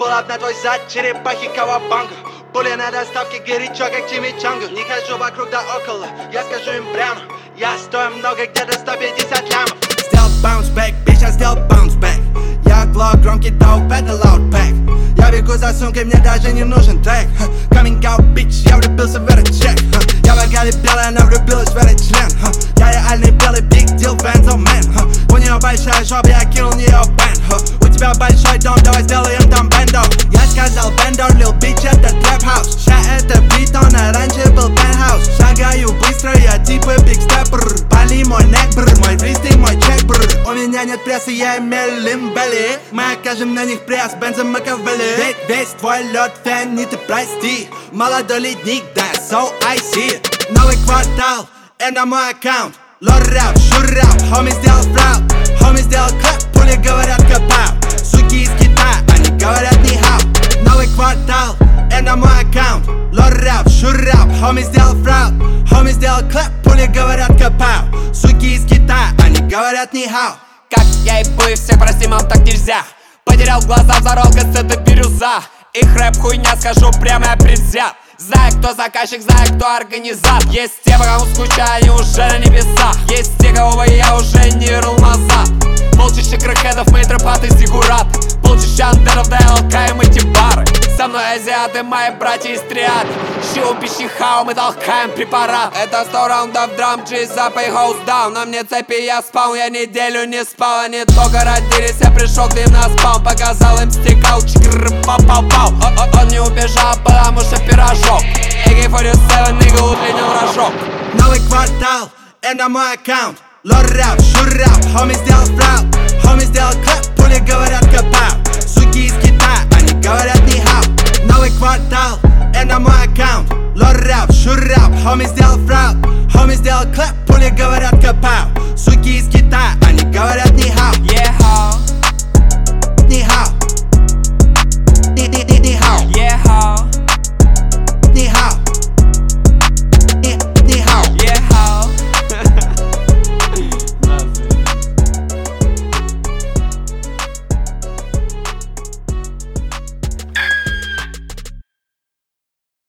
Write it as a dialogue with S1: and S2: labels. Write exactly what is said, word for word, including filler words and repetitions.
S1: Пулап на твой зад, черепахи кавабанга. Пули на доставке, горячо как чимичанга. Не хожу вокруг да около, я скажу им прямо. Я стою много, где-то сто пятьдесят лямов. Сделал bounce back, bitch, я сделал bounce back. Я глок, громкий доуп, это loud pack. Я бегу за сумкой, мне даже не нужен трек. Coming out, bitch, я влюбился в этот чек. Я богатый белый, она влюбилась в этот член. Я реальный белый, big deal, Benzo man. У нее большая жопа, я кинул в нее бенд. У тебя большой дом, давай сделаем там бендо. Я сказал бендо, lil bitch, это trap house. Ща это битон, а раньше был penthouse. Шагаю быстро, я типа big stepper. Пали мой neck, брр, мой твист и мой чек, брр. У меня нет прессы, я имею лимбели. Мы окажем на них пресс, Бензо Макавелли. Весь, весь твой лед фэн, не ты прости. Молодой ледник, да, so I see it. Новый квартал, это мой аккаунт. Лор рэп, шур рэп, хоми сделал фрау. Хоми сделал клэп, пули говорят капау. Суки из Китая, они говорят ни хау. Новый квартал, это мой аккаунт. Лор рэп, шур рэп, хоми сделал фрау. Хоми сделал клэп, пули говорят капау. Суки из Китая, они говорят ни хау.
S2: Как я и бы всех, прости, мам, так нельзя. Потерял глаза, взорвал кассеты, бирюза. Их рэп хуйня, скажу прямо, я предвзят. Знаю, кто заказчик, знаю, кто организатор. Есть те, по кому скучаю, они уже на небесах. Есть те, кого бы я уже не рыл назад. Полчища крэкхедов, мы тропаты, зигураты. Полчища андеров, да я лкаем эти бары. Со мной азиаты, мои братья из триады. Щу, пищи, хау, мы толкаем препарат. Это сто раундов драм, джиз, запай, хоус даун. На мне цепи, я спал, я неделю не спал. Они только родились, я пришел к ним на спам. Показал им стекал, чикр, пау-пау-пау. Он не убежал, потому что пирожок. эй кей сорок семь, нигга, утренний рожок.
S1: Новый квартал, это мой аккаунт. Лор рэп, шур рэп, хоми сделал фрау. Хоми сделал клэп, пули говорят капау. Суки из Китая, они говорят ни хау. Новый квартал, это мой аккаунт. Лор рэп, шур рэп, хоми сделал фрау. Хоми сделал клэп, пули говорят капау. Суки из Китая, они говорят ни